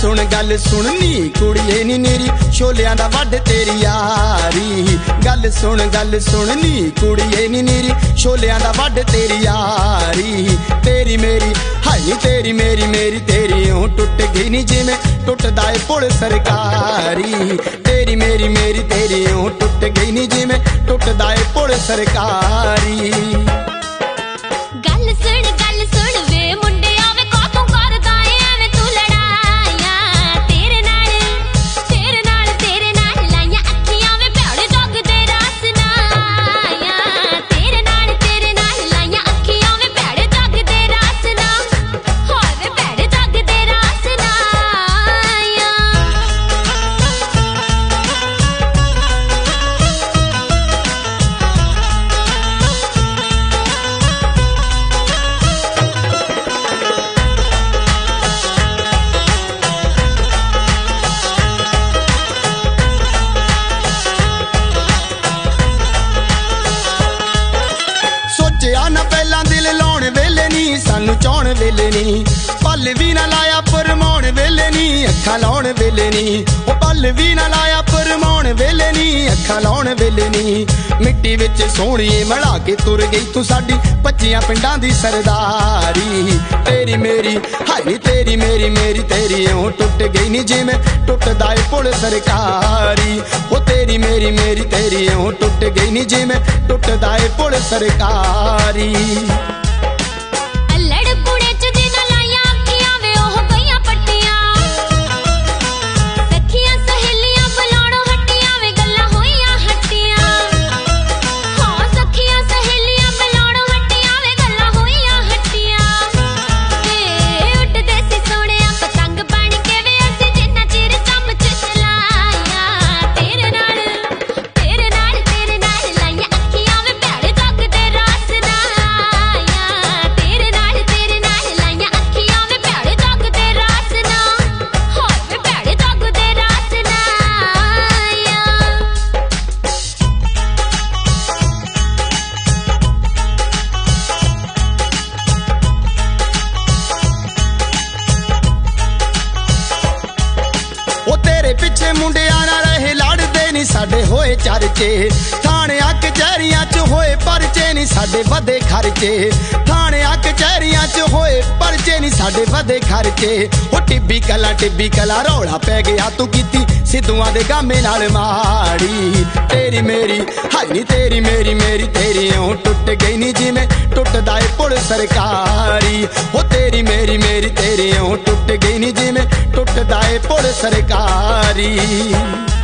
गल सुन नी कुड़िए नी मेरी छोलियां दा वड तेरी यारी। गल सुन नी कुड़िए नी मेरी छोलियां दा वड तेरी यारी। तेरी मेरी हाई तेरी मेरी मेरी तेरी ऊं टुट गई नी जिवें टुटदा ए पुल सरकारी। तेरी मेरी मेरी तेरी ऊं टुट गई नी जिवें टुटदा ए पुल सरकारी। गल सुन वे मुंडिया वे कातों करदा ऐ एवें तू लड़ाइयां। तेरे नाल लाइयां अखियां वे भैड़े जग दे रास नाइयां। तेरे नाल लाइयां अखियां वे भैड़े जग दे रास ना। हाय वे भैड़े जग दे रास नाइयां। सोचिया ना पहला दिल लाउण वेले नी सानू चाउण वेले नी। पल भी ना लाया परमाउण वेले नी अखां लाउण वेले नी। ओ पल भी ना लाया परमाउण वेले नी अखां लाउण वेले नी। मिट्टी विच सोहणीए मिला के तुर गई तू साडी 25 पिंडां दी सरदारी। तेरी मेरी हाई तेरी मेरी मेरी तेरी ऊं टुट गई नी जिवें टुटदा ए पुल सरकारी। ओ तेरी मेरी मेरी तेरी ऊं टुट गई नी जिवें टुटदा ए पुल सरकारी। अल्लड़ कुड़े च दिन लाइयां अखियां वे ओह गईयां पट्टियां। सखियां सहेलियां बुलाणों हट्टियां वे गल्लां होईयां हट्टियां। हाँ सखियां सहेलियां बुलाणों हट्टियां वे गल्लां होईयां हट्टियां। ते उड्डदे सी सोहणिया पतंग बण के वे असीं जिन्ना चिर चमच चलाइयां। तेरे नाल लाइयां अखियां वे भैड़े जग दे रास नाइयां। तेरे नाल लाइयां अखियां वे भैड़े जग दे रास ना। हाय वे भैड़े जग दे रास नाइयां। ओ तेरे पिछे मुंडिया ना रहे लड़दे नी साडे होए चर्चे। थाणियां कचहरियां च होए परचे नी साडे वधे खर्चे। थाणियां कचहरियां च होए परचे नी साडे वधे खर्चे। ओ टिब्बी कला रौला पै गया तू कीती सिद्धूआं दे गामे नाल माड़ी। तेरी मेरी हाई तेरी मेरी मेरी तेरी ऊं टुट गई नी जिवें टुटदा ए पुल सरकारी। ओ तेरी मेरी मेरी तेरी ऊं टुट गई नी जिवें टुटदा ए पुल सरकारी।